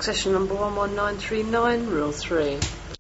Section number 11939, Rule 3.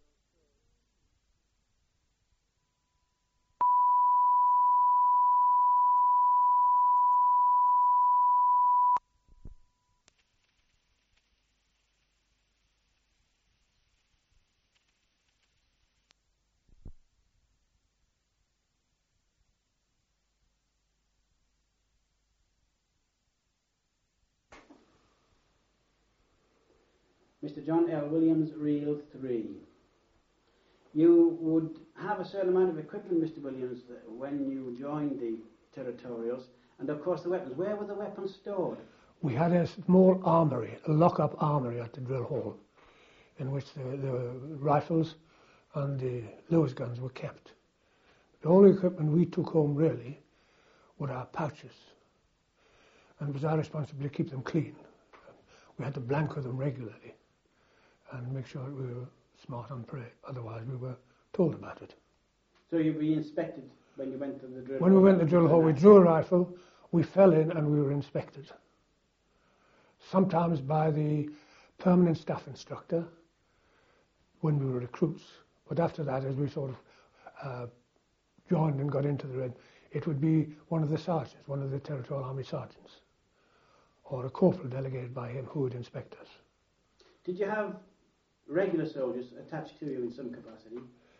Mr. John L. Williams, Reel 3. You would have a certain amount of equipment, Mr. Williams, when you joined the Territorials, and of course the weapons. Where were the weapons stored? We had a small armoury, a lock-up armoury at the drill hall, in which the rifles and the Lewis guns were kept. The only equipment we took home, really, were our pouches, and it was our responsibility to keep them clean. We had to blanker them regularly and make sure that we were smart on prey. Otherwise, we were told about it. So you'd be inspected when you went to the drill hall? When we went to the drill hall, we drew a rifle, we fell in, and we were inspected. Sometimes by the permanent staff instructor when we were recruits. But after that, as we sort of joined and got into the Red, it would be one of the sergeants, one of the Territorial Army sergeants, or a corporal delegated by him who would inspect us. Did you have regular soldiers attached to you in some capacity?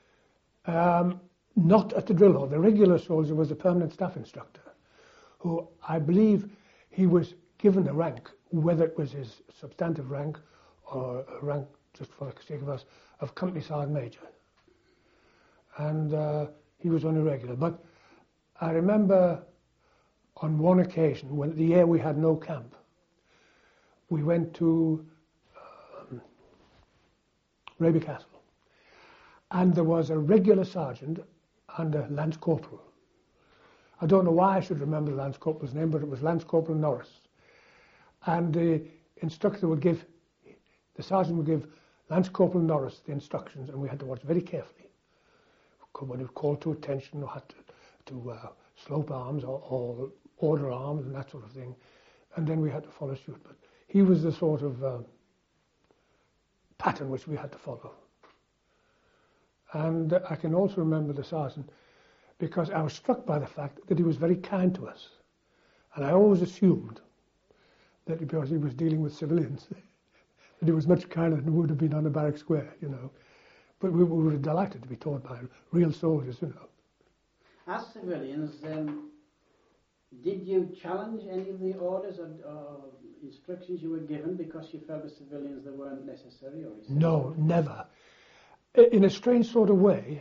Not at the drill hall. The regular soldier was a permanent staff instructor, who I believe he was given a rank, whether it was his substantive rank or a rank, just for the sake of us, of company sergeant major. And he was only regular. But I remember on one occasion, when the year we had no camp, we went to Raby Castle, and there was a regular sergeant and a Lance Corporal. I don't know why I should remember the Lance Corporal's name, but it was Lance Corporal Norris. And the instructor would give, the sergeant would give Lance Corporal Norris the instructions, and we had to watch very carefully. When he was called to attention, or had to slope arms or order arms and that sort of thing, and then we had to follow suit. But he was the sort of pattern which we had to follow. And I can also remember the sergeant because I was struck by the fact that he was very kind to us. And I always assumed that because he was dealing with civilians, that he was much kinder than would have been on a barrack square, you know. But we were delighted to be taught by real soldiers, you know. As civilians, did you challenge any of the orders or instructions you were given because you felt as civilians they weren't necessary or essential? No, never. In a strange sort of way,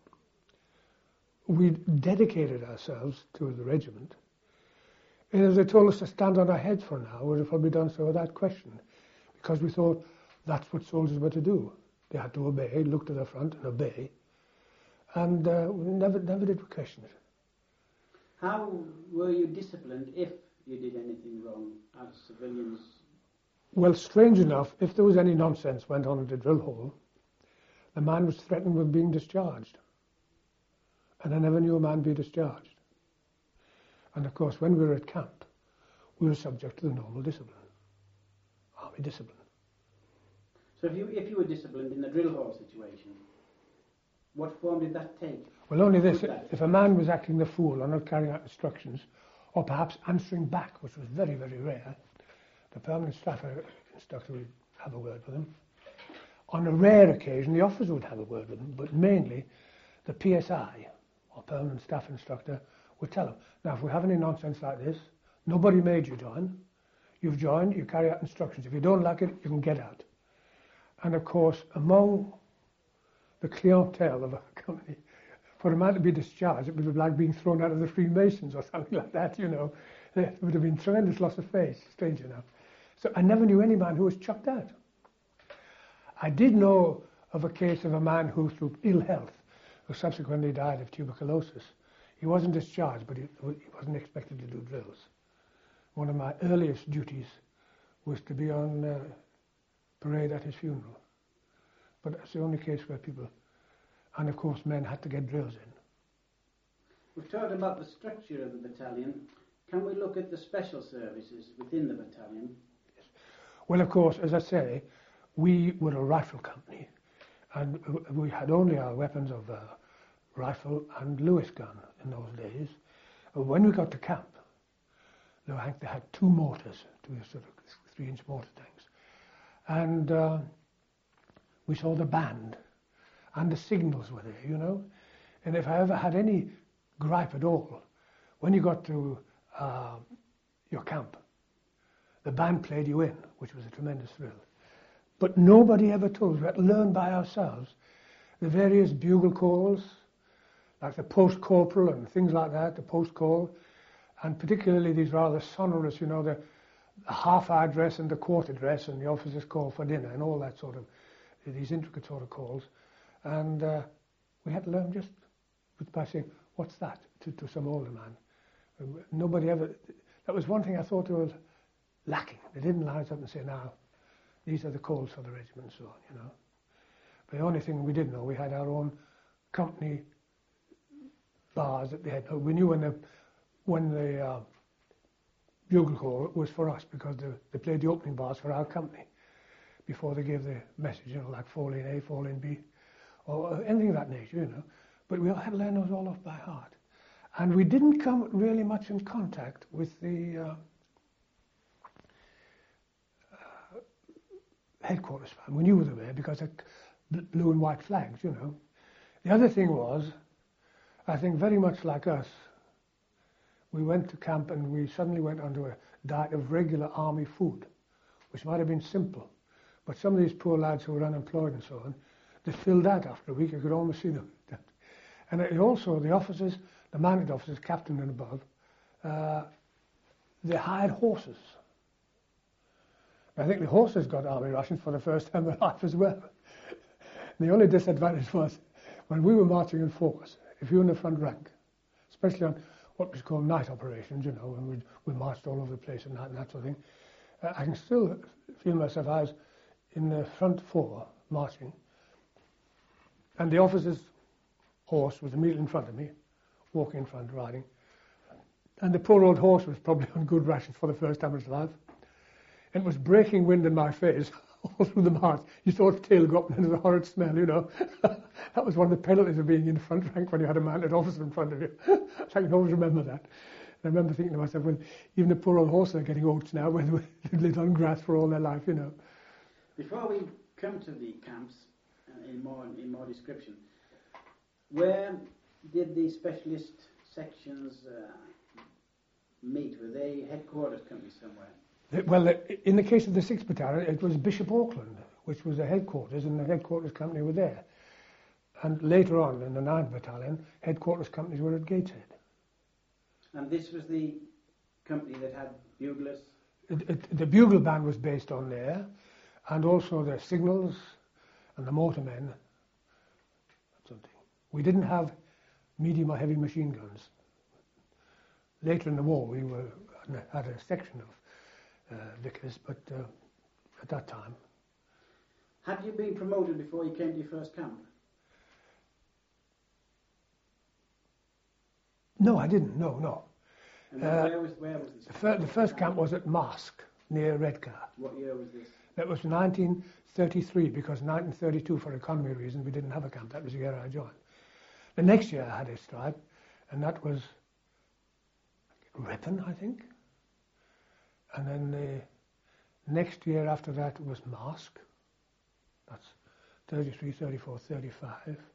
we dedicated ourselves to the regiment. And if they told us to stand on our heads for an hour, we would have probably done so without question, because we thought that's what soldiers were to do. They had to obey, look to the front and obey. And we never did question it. How were you disciplined if you did anything wrong as civilians? Well, strange enough, if there was any nonsense went on at the drill hall, the man was threatened with being discharged. And I never knew a man be discharged. And of course, when we were at camp, we were subject to the normal discipline, army discipline. So if you were disciplined in the drill hall situation, what form did that take? Well, only this. If a man was acting the fool or not carrying out instructions, or perhaps answering back, which was very, very rare, the permanent staff instructor would have a word with him. On a rare occasion, the officer would have a word with him, but mainly the PSI, or permanent staff instructor, would tell him, now, if we have any nonsense like this, nobody made you join. You've joined, you carry out instructions. If you don't like it, you can get out. And of course, among the clientele of our company, for a man to be discharged, it would have been like being thrown out of the Freemasons or something like that, you know. There would have been tremendous loss of face, strange enough. So I never knew any man who was chucked out. I did know of a case of a man who, through ill health, who subsequently died of tuberculosis. He wasn't discharged, but he wasn't expected to do drills. One of my earliest duties was to be on parade at his funeral. But that's the only case where people, and of course men had to get drills in. We've talked about the structure of the battalion. Can we look at the special services within the battalion? Yes. Well, of course, as I say, we were a rifle company, and we had only our weapons of rifle and Lewis gun in those days. When we got to camp, they had 2 mortars, 2 sort of 3-inch mortar tanks, and we saw the band, and the signals were there, you know. And if I ever had any gripe at all, when you got to your camp, the band played you in, which was a tremendous thrill. But nobody ever told us. We had to learn by ourselves the various bugle calls, like the post-corporal and things like that, the post-call, and particularly these rather sonorous, you know, the half-hour dress and the quarter dress and the officer's call for dinner and all that sort of, these intricate sort of calls. And we had to learn just by saying, what's that, to some older man. Nobody ever, that was one thing I thought they were lacking. They didn't line us up and say, now, these are the calls for the regiment and so on, you know. But the only thing we did know, we had our own company bars at the head. We knew when the bugle call was for us, because they played the opening bars for our company before they gave the message, you know, like fall in A, fall in B, or anything of that nature, you know. But we had to learn those all off by heart. And we didn't come really much in contact with the headquarters flag. We knew they were there because of blue and white flags, you know. The other thing was, I think very much like us, we went to camp and we suddenly went onto a diet of regular army food, which might have been simple. But some of these poor lads who were unemployed and so on, they filled out after a week. I could almost see them. And it also, the officers, the mounted officers, captain and above, they hired horses. I think the horses got army rations for the first time in their life as well. The only disadvantage was, when we were marching in force, if you were in the front rank, especially on what was called night operations, you know, and we marched all over the place at night and that sort of thing, I can still feel myself, I was in the front 4 marching, and the officer's horse was immediately in front of me, walking in front, riding, and the poor old horse was probably on good rations for the first time in his life. It was breaking wind in my face all through the march. You saw its tail go up and there was a horrid smell, you know. That was one of the penalties of being in the front rank when you had a mounted officer in front of you. I can always remember that. And I remember thinking to myself, well, even the poor old horses are getting oats now when they lived on grass for all their life, you know. Before we come to the camps in more description, where did the specialist sections meet? Were they headquarters companies somewhere? Well, in the case of the 6th Battalion, it was Bishop Auckland, which was the headquarters, and the headquarters company were there. And later on, in the 9th Battalion, headquarters companies were at Gateshead. And this was the company that had buglers? The bugle band was based on there, and also the signals and the motormen. Something. We didn't have medium or heavy machine guns. Later in the war, we had a section of Vickers, but at that time. Had you been promoted before you came to your first camp? No, I didn't. No. And where was this? The first camp was at Marske, near Redcar. What year was this? That was 1933, because 1932, for economy reasons, we didn't have a camp. That was the year I joined. The next year I had a strike, and that was Ripon, I think. And then the next year after that was Marske. That's 33, 34, 35.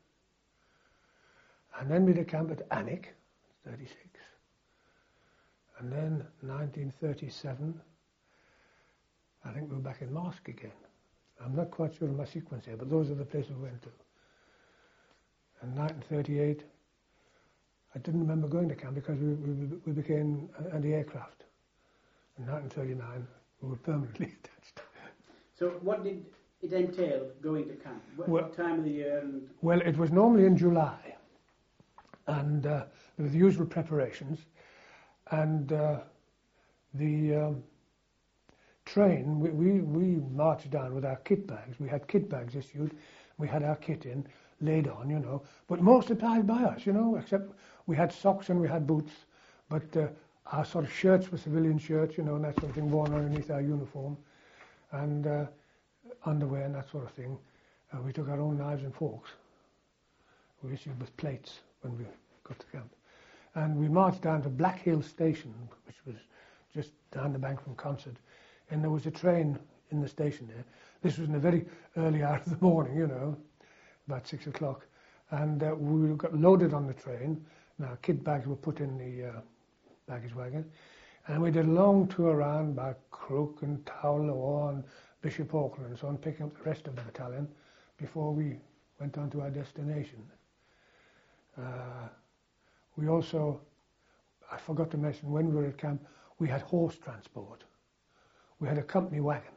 And then we did a camp at Alnwick, 36. And then 1937, I think we were back in Marske again. I'm not quite sure of my sequence here, but those are the places we went to. And 1938, I didn't remember going to camp because we became anti-aircraft. In 1939, we were permanently attached. So what did it entail going to camp? What time of the year? Well, it was normally in July, and there were the usual preparations, and the train, we marched down with our kit bags. We had kit bags issued, we had our kit in, laid on, you know, but more supplied by us, you know, except we had socks and we had boots, but our sort of shirts were civilian shirts, you know, and that sort of thing worn underneath our uniform. And underwear and that sort of thing. We took our own knives and forks. We issued with plates when we got to camp. And we marched down to Black Hill Station, which was just down the bank from Concert. And there was a train in the station there. This was in the very early hour of the morning, you know, about 6 o'clock. And we got loaded on the train. Now, kit bags were put in the baggage wagon. And we did a long tour around by Crook and Towlow and Bishop Auckland and so on, picking up the rest of the battalion before we went on to our destination. We also, I forgot to mention, when we were at camp, we had horse transport. We had a company wagon.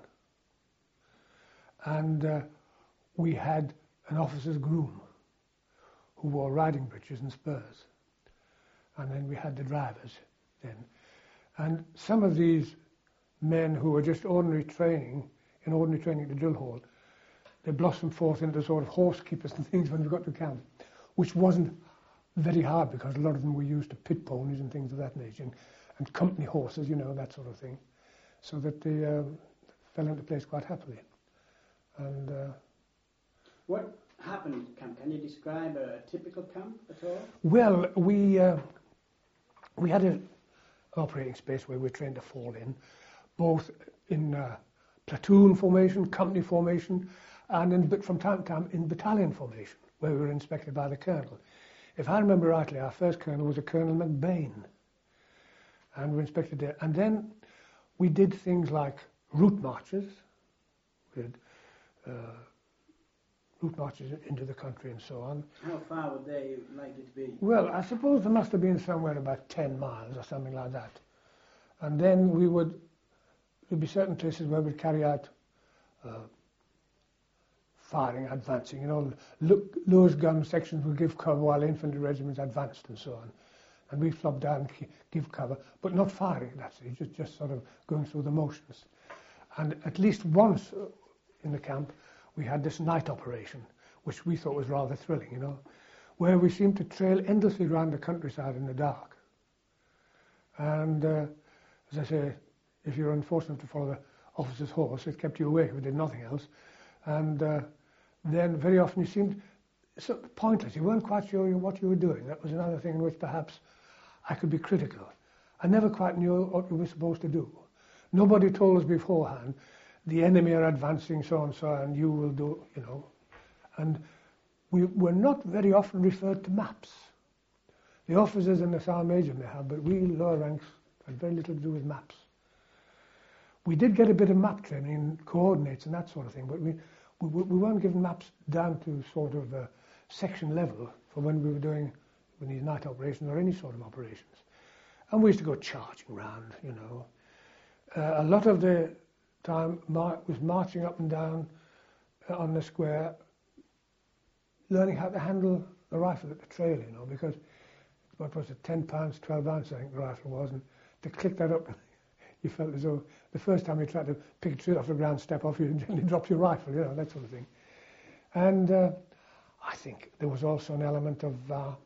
And we had an officer's groom who wore riding breeches and spurs. And then we had the drivers then. And some of these men who were just ordinary training at the drill hall, they blossomed forth into sort of horse keepers and things when we got to camp, which wasn't very hard because a lot of them were used to pit ponies and things of that nature, and company horses, you know, that sort of thing, so that they fell into place quite happily. And what happened at camp? Can you describe a typical camp at all? Well, we had an operating space where we were trained to fall in, both in platoon formation, company formation, and from time to time in battalion formation, where we were inspected by the colonel. If I remember rightly, our first colonel was a Colonel McBain, and we were inspected there. And then we did things like route marches. We did route marches into the country and so on. How far would they likely to be? Well, I suppose there must have been somewhere about 10 miles or something like that. And then there'd be certain places where we'd carry out firing, advancing, you know, Lewis gun sections would give cover while infantry regiments advanced and so on. And we flopped down and give cover, but not firing at that stage, just sort of going through the motions. And at least once in the camp, we had this night operation, which we thought was rather thrilling, you know, where we seemed to trail endlessly around the countryside in the dark. And as I say, if you're unfortunate to follow the officer's horse, it kept you awake if you did nothing else. And then very often you seemed sort of pointless. You weren't quite sure what you were doing. That was another thing in which perhaps I could be critical. I never quite knew what we were supposed to do. Nobody told us beforehand, the enemy are advancing so and so, and you will do, you know. And we were not very often referred to maps. The officers and the sergeant major may have, but we lower ranks had very little to do with maps. We did get a bit of map training, coordinates and that sort of thing, but we weren't given maps down to sort of section level for when we were doing these night operations or any sort of operations. And we used to go charging around, you know. A lot of the time was marching up and down on the square, learning how to handle the rifle at the trail, you know, because what was it, 10 pounds, 12 ounces, I think the rifle was, and to click that up, you felt as though the first time you tried to pick a tree off the ground, step off, you gently drop your rifle, you know, that sort of thing. And I think there was also an element of, what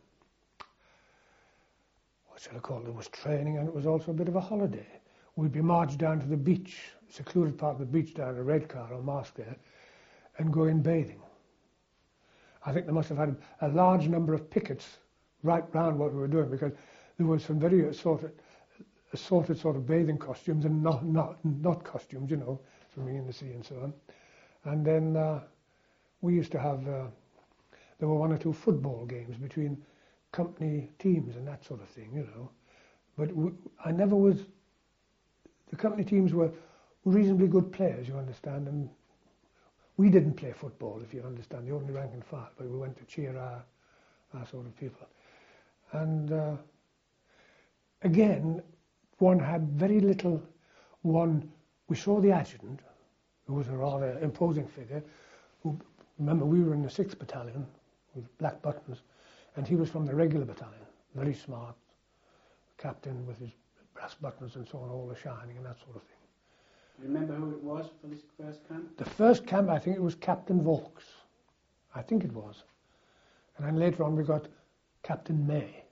shall I call it, there was training, and it was also a bit of a holiday. We'd be marched down to the beach, secluded part of the beach down a red car or mast there, and go in bathing. I think they must have had a large number of pickets right round what we were doing, because there was some very assorted sort of bathing costumes and not costumes, you know, swimming in the sea and so on. And then we used to have, there were one or two football games between company teams and that sort of thing, you know. But I never was, the company teams were reasonably good players, you understand, and we didn't play football, if you understand, the only rank and file, but we went to cheer our sort of people. And again, one had very little, we saw the adjutant, who was a rather imposing figure, who, remember, we were in the 6th Battalion with black buttons, and he was from the regular battalion, very smart, captain with his brass buttons and so on, all the shining and that sort of thing. Do you remember who it was for this first camp? The first camp, I think it was Captain Vaux. I think it was. And then later on we got Captain May.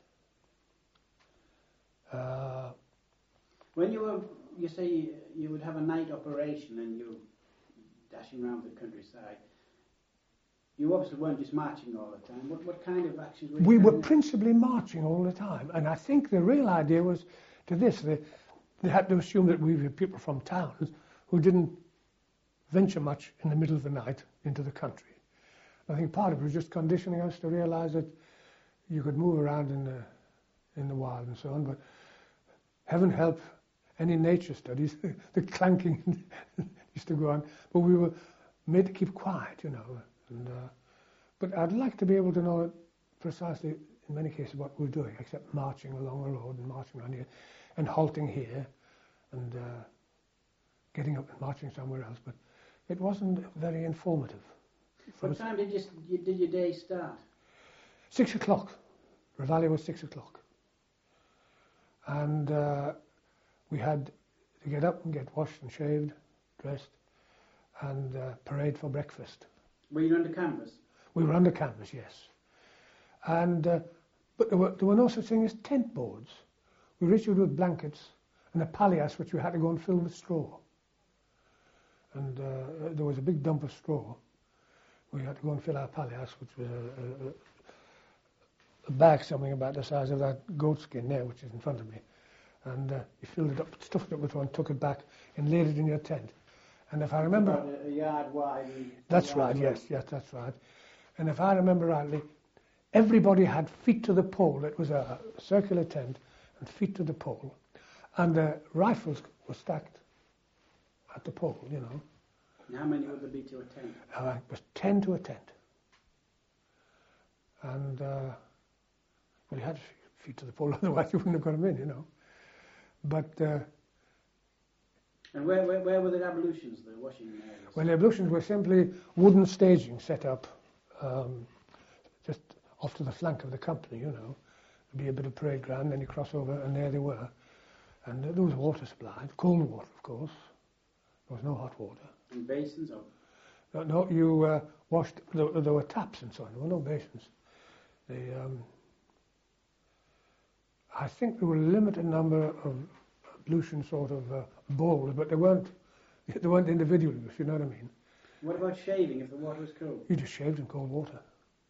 When you say you would have a night operation and you dashing around the countryside. You obviously weren't just marching all the time. What kind of actions were you We were carrying out? principally marching all the time, and I think the real idea was to this. They had to assume that we were people from towns who didn't venture much in the middle of the night into the country. I think part of it was just conditioning us to realise that you could move around in the wild and so on, but heaven help any nature studies, the clanking used to go on, but we were made to keep quiet, you know. And, but I'd like to be able to know precisely, in many cases, what we're doing, except marching along a road and marching around here, and halting here, and getting up and marching somewhere else. But it wasn't very informative. What time did your day start? 6 o'clock. Reveille was 6 o'clock. And we had to get up and get washed and shaved, dressed, and parade for breakfast. Were you under canvas? We were under canvas, yes. And but there were no such thing as tent boards. We were issued with blankets and a palliasse which we had to go and fill with straw. And there was a big dump of straw. We had to go and fill our palliasse, which was a bag something about the size of that goat skin there, which is in front of me. And you filled it up, stuffed it with one, took it back, and laid it in your tent. And if I remember... About a yard wide. That's right, yes, that's right. And if I remember rightly, everybody had feet to the pole. It was a circular tent and feet to the pole. And the rifles were stacked at the pole, you know. And how many would there be to a tent? It was 10 to a tent. And, well, you had feet to the pole, otherwise you wouldn't have got them in, you know. But... and where were the ablutions, the washing areas? Well, the ablutions were simply wooden staging set up just off to the flank of the company, you know. There'd be a bit of parade ground, then you cross over, and there they were. And there was water supplied, cold water, of course. There was no hot water. And basins? Or? No, you washed, there were taps and so on, there were no basins. I think there were a limited number of ablution sort of bowls, but they weren't individual, if you know what I mean. What about shaving if the water was cold? You just shaved in cold water.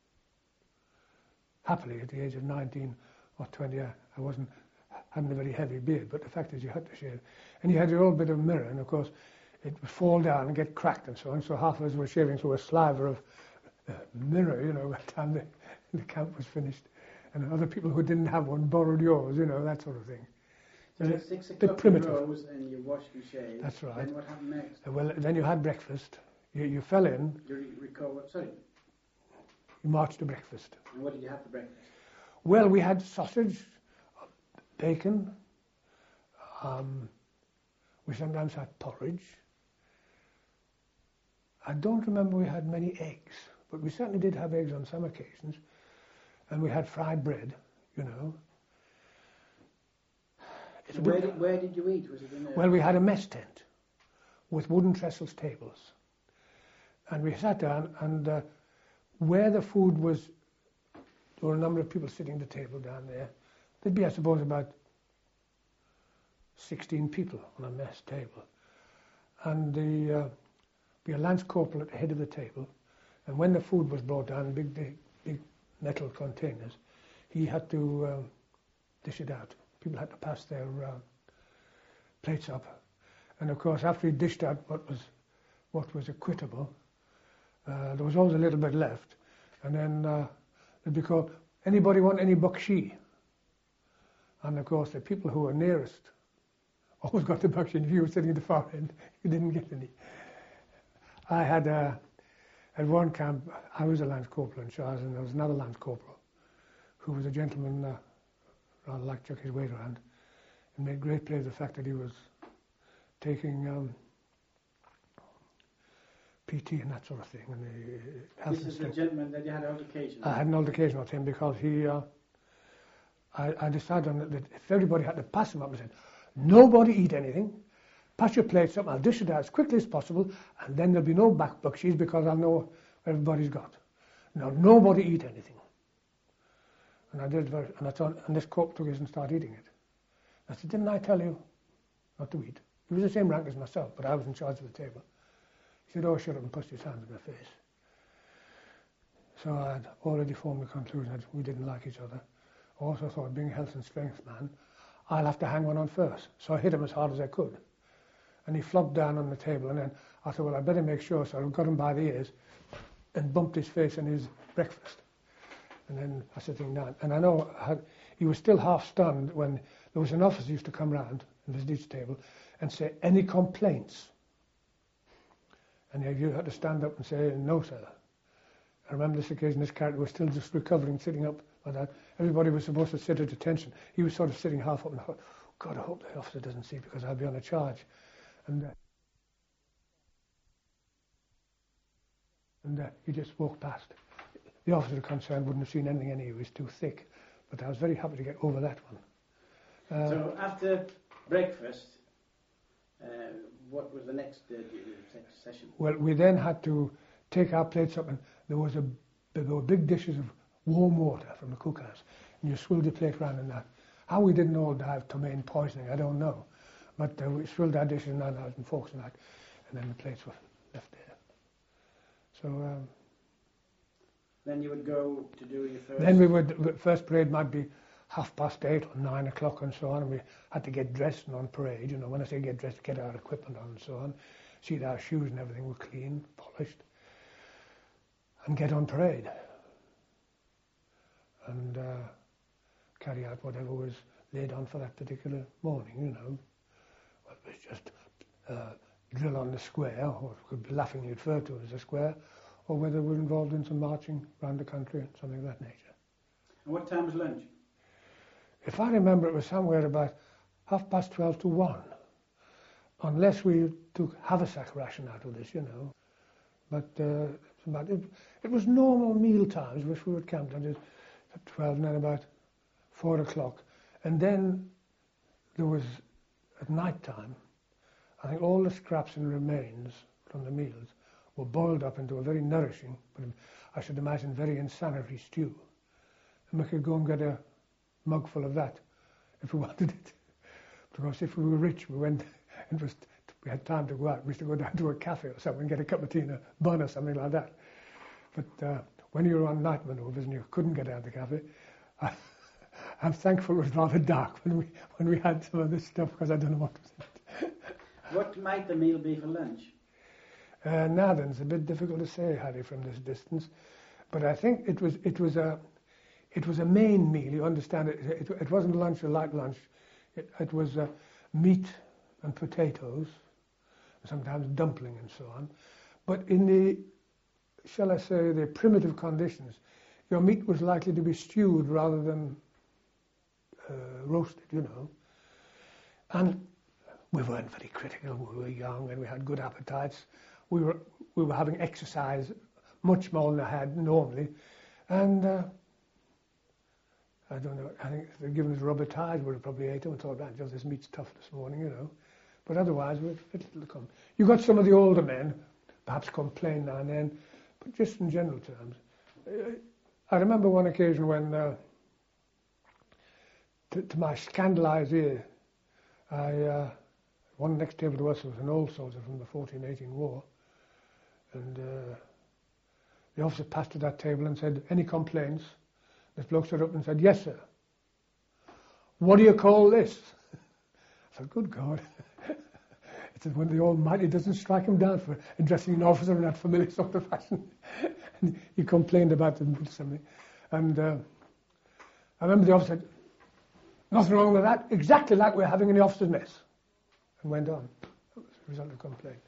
Happily, at the age of 19 or 20, I hadn't a very heavy beard, but the fact is you had to shave. And you had your old bit of mirror, and of course it would fall down and get cracked and so on, so half of us were shaving through a sliver of mirror, you know, by the time the camp was finished. And other people who didn't have one borrowed yours, you know, that sort of thing. So at 6 o'clock you rose and you washed and shaved. That's right. Then what happened next? Well, then you had breakfast. You fell in. You recall what? Sorry. You marched to breakfast. And what did you have for breakfast? Well, we had sausage, bacon. We sometimes had porridge. I don't remember we had many eggs, but we certainly did have eggs on some occasions. And we had fried bread, you know. So where did you eat? Was it in a... Well, we had a mess tent with wooden trestles tables. And we sat down, and where the food was, there were a number of people sitting at the table down there. There'd be, I suppose, about 16 people on a mess table. And be a lance corporal at the head of the table. And when the food was brought down in big metal containers, he had to dish it out. People had to pass their plates up. And of course, after he dished out what was equitable, there was always a little bit left. And then it'd be called, anybody want any bakshi? And of course, the people who were nearest always got the bakshi. And if you were sitting at the far end, you didn't get any. I had, at one camp, I was a lance corporal in charge, and there was another lance corporal who was a gentleman, rather like took his weight around, and made great play of the fact that he was taking PT and that sort of thing. And this is the gentleman that you had an altercation with? I had an altercation with him because I decided on that if everybody had to pass him up and said, nobody eat anything, pass your plates up, I'll dish it out as quickly as possible, and then there'll be no bakshees because I'll know what everybody's got. Now, nobody eat anything. And I did, and this corp took his and started eating it. I said, didn't I tell you not to eat? He was the same rank as myself, but I was in charge of the table. He said, "Oh, shut up," and pushed his hand in my face. So I'd already formed the conclusion that we didn't like each other. I also thought, being a health and strength man, I'll have to hang one on first. So I hit him as hard as I could. And he flopped down on the table, and then I thought, well, I'd better make sure. So I got him by the ears and bumped his face in his breakfast. And then I was sitting down. And I know he was still half stunned when there was an officer used to come round and visit each table and say, "Any complaints?" And you had to stand up and say, "No, sir." I remember this occasion, this character was still just recovering, sitting up like that. Everybody was supposed to sit at attention. He was sort of sitting half up, and I thought, God, I hope the officer doesn't see, because I'll be on a charge. And he just walked past. The officer concerned wouldn't have seen anything anyway, he was too thick. But I was very happy to get over that one. So after breakfast, what was the next session? Well, we then had to take our plates up, and there were big dishes of warm water from the cookhouse, and you swilled your plate round in that. How we didn't all die of ptomaine poisoning, I don't know. But we swilled our dishes and knives and forks and that, and then the plates were left there. So then you would go to do your first... Then we would, first parade might be 8:30 or 9 o'clock and so on, and we had to get dressed and on parade. You know, when I say get dressed, get our equipment on and so on, see that our shoes and everything were clean, polished, and get on parade. And carry out whatever was laid on for that particular morning, you know. Well, it was just drill on the square, or it could be laughingly referred to as a square, or whether we're involved in some marching around the country, something of that nature. And what time was lunch? If I remember, it was somewhere about 12:30 to 1, unless we took haversack ration out of this, you know. But it was normal meal times, which we would count on at 12, and then about 4 o'clock. And then there was, at night time, I think all the scraps and remains from the meals were boiled up into a very nourishing, but I should imagine very insanitary stew. And we could go and get a mug full of that if we wanted it. Because if we were rich, we had time to go out. We used to go down to a cafe or something and get a cup of tea and a bun or something like that. But when you were on night manoeuvres and you couldn't get out of the cafe, I'm thankful it was rather dark when we had some of this stuff, because I don't know what was in it. What might the meal be for lunch? Now then, it's a bit difficult to say, Harry, from this distance. But I think it was a main meal. You understand? It wasn't lunch, a light lunch. It was meat and potatoes, sometimes dumpling and so on. But in the, shall I say, the primitive conditions, your meat was likely to be stewed rather than roasted, you know. And we weren't very critical. We were young and we had good appetites. We were having exercise much more than I had normally. And I don't know, I think if they'd given us rubber ties, we'd have probably ate them and thought, right, this meat's tough this morning, you know. But otherwise, we had little to come. You got some of the older men, perhaps complain now and then, but just in general terms. I remember one occasion when, to my scandalised ear, one next table to us was an old soldier from the 14-18 war, and the officer passed to that table and said, "Any complaints?" This bloke stood up and said, "Yes, sir." "What do you call this?" I said, "Good God." It's when the Almighty doesn't strike him down for addressing an officer in that familiar sort of fashion. And he complained about something. And I remember the officer said, "Nothing wrong with that, exactly like we're having in the officers' mess." And went on. That was the result of complaint.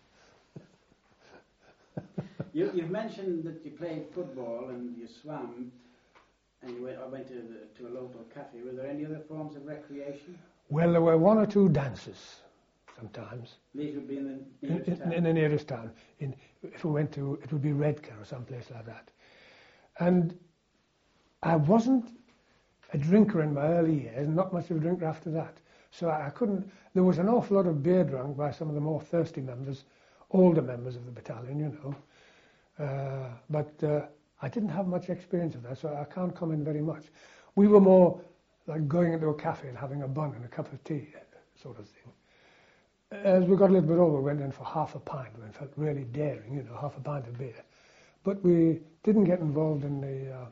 You've mentioned that you played football and you swam, and you went to a local cafe. Were there any other forms of recreation? Well, there were one or two dances sometimes. These would be in the nearest town? In the nearest town. If we went to, it would be Redcar or someplace like that. And I wasn't a drinker in my early years, not much of a drinker after that. So I couldn't, there was an awful lot of beer drunk by some of the more thirsty members, older members of the battalion, you know. But I didn't have much experience of that, so I can't comment very much. We were more like going into a cafe and having a bun and a cup of tea, sort of thing. As we got a little bit older, we went in for half a pint. We felt really daring, you know, half a pint of beer. But we didn't get involved in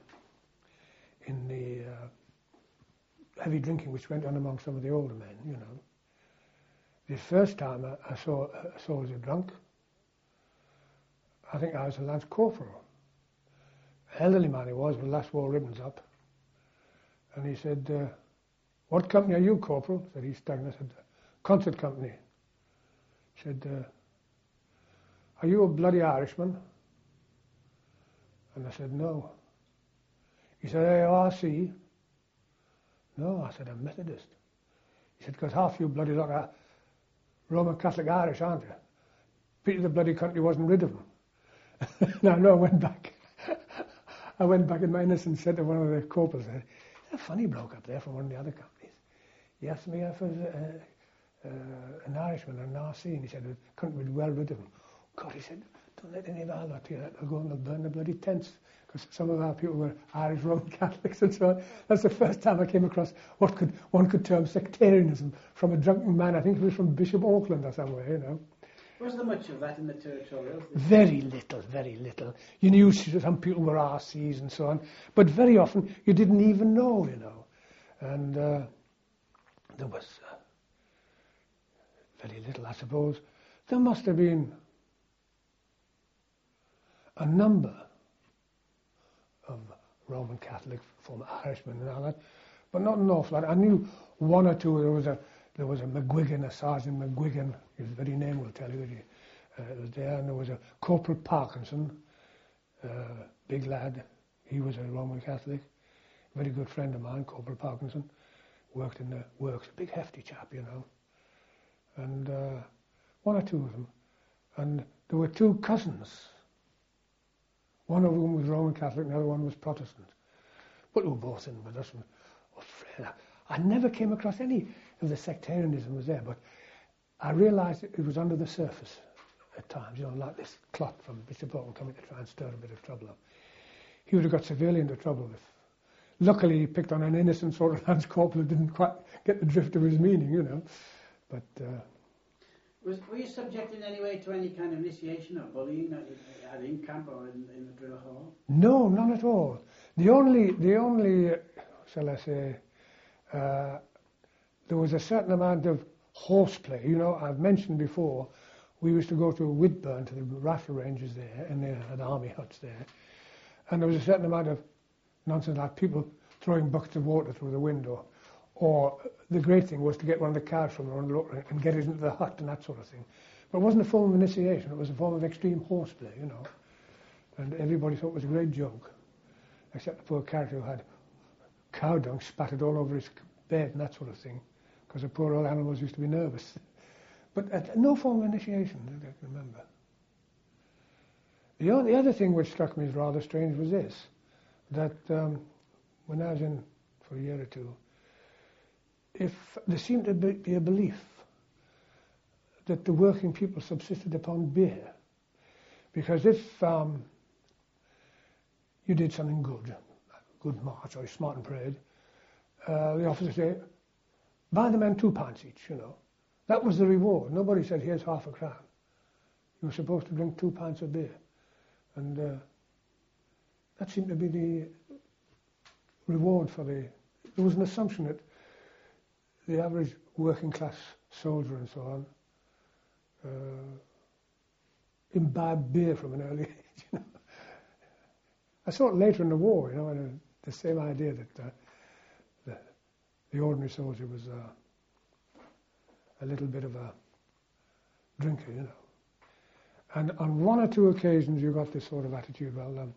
the heavy drinking which went on among some of the older men, you know. The first time I saw a soldier drunk, I think I was a Lance Corporal. Elderly man he was, with last war ribbons up. And he said, what company are you, Corporal? Said he stagnant. I said, concert company. He said, are you a bloody Irishman? And I said, no. He said, ARC? No, I said, I'm Methodist. He said, because half you bloody lot are Roman Catholic Irish, aren't you? Pity the bloody country wasn't rid of them. Now, no, I went back. I went back in my innocence, said to one of the corporals, there's a funny bloke up there from one of the other companies. He asked me if I was an Irishman or an RC, and he said the country was well rid of him. God, he said, don't let any of our lot hear that. They'll go and they'll burn the bloody tents, because some of our people were Irish Roman Catholics and so on. That's the first time I came across what one could term sectarianism from a drunken man. I think it was from Bishop Auckland or somewhere, you know. Was there much of that in the territorials? Very little, very little. You knew some people were RCs and so on, but very often you didn't even know, you know. And there was very little, I suppose. There must have been a number of Roman Catholic, former Irishmen and all that, but not an awful lot. I knew one or two. There was a McGuigan, a Sergeant McGuigan, his very name will tell you that he was there, and there was a Corporal Parkinson, big lad. He was a Roman Catholic, very good friend of mine, Corporal Parkinson, worked in the works, a big hefty chap, you know, and one or two of them. And there were two cousins. One of them was Roman Catholic, and the other one was Protestant. But they were both in with us. I never came across any of the sectarianism was there, but I realised it was under the surface at times, you know, like this clot from Bishop Auckland coming to try and stir a bit of trouble up. He would have got severely into trouble if... Luckily, he picked on an innocent sort of Lance Corporal who didn't quite get the drift of his meaning, you know. But... Were you subject in any way to any kind of initiation or bullying at in camp or in the drill hall? No, none at all. The only, shall I say, there was a certain amount of horseplay. You know, I've mentioned before, we used to go to Whitburn, to the rifle ranges there, and they had army huts there. And there was a certain amount of nonsense, like people throwing buckets of water through the window. Or the great thing was to get one of the cars from around and get it into the hut and that sort of thing. But it wasn't a form of initiation, it was a form of extreme horseplay, you know. And everybody thought it was a great joke, except the poor character who had cow dung spattered all over his bed and that sort of thing, because the poor old animals used to be nervous. But no form of initiation, I can remember. The other thing which struck me as rather strange was this, that when I was in for a year or two, if there seemed to be a belief that the working people subsisted upon beer, because if you did something good, a good march or a Smarten parade, the officers say, buy the men 2 pints each, you know. That was the reward. Nobody said, here's half a crown. You were supposed to drink 2 pints of beer. And that seemed to be the reward for the... There was an assumption that the average working class soldier and so on imbibed beer from an early age, you know. I saw it later in the war, you know, and the same idea that the ordinary soldier was a little bit of a drinker, you know. And on one or two occasions you got this sort of attitude, well,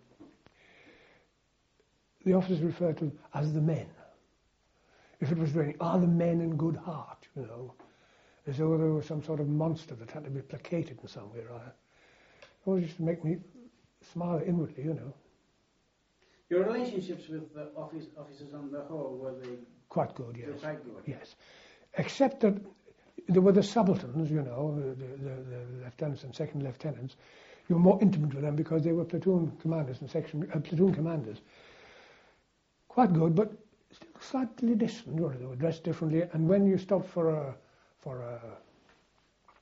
the officers referred to them as the men. If it was raining, are the men in good heart, you know, as though there was some sort of monster that had to be placated in some way or other. It always used to make me smile inwardly, you know. Your relationships with the officers on the whole, were they... Quite good, yes. Quite good? Yes. Except that there were the subalterns, you know, the lieutenants and second lieutenants. You were more intimate with them because they were platoon commanders and platoon commanders. Quite good, but still slightly distant. You know, they were dressed differently, and when you stopped for a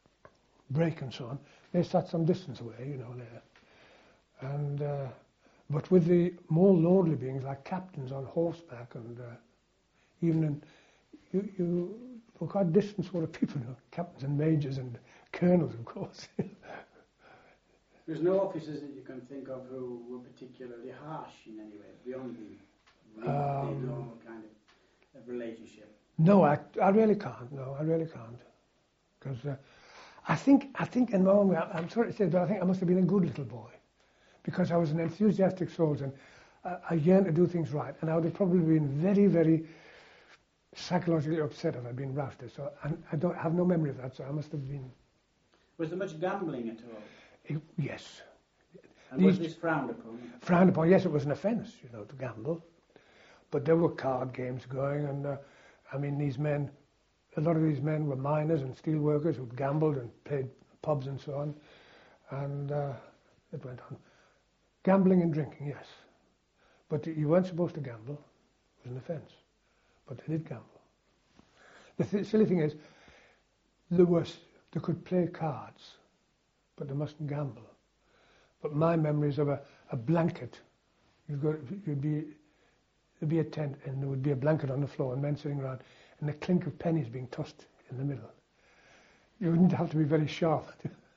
break and so on, they sat some distance away, you know, there. And but with the more lordly beings like captains on horseback and even in, you for quite distant sort of people, you know, captains and majors and colonels, of course. There's no officers that you can think of who were particularly harsh in any way, beyond the normal kind of relationship. No, I really can't. No, I really can't. Because I think in my own way, I'm sorry to say, but I think I must have been a good little boy. Because I was an enthusiastic soldier and I yearned to do things right. And I would have probably been very, very psychologically upset if I'd been rousted. So I have no memory of that, so I must have been... Was there much gambling at all? Yes. And was this frowned upon? Frowned upon, yes, it was an offence, you know, to gamble. But there were card games going, and I mean, a lot of these men were miners and steel workers who gambled and played pubs and so on. And it went on. Gambling and drinking, yes. But you weren't supposed to gamble. It was an offence. But they did gamble. The silly thing is, they could play cards, but they mustn't gamble. But my memories of a blanket, there'd be a tent and there would be a blanket on the floor and men sitting around and the clink of pennies being tossed in the middle. You wouldn't have to be very sharp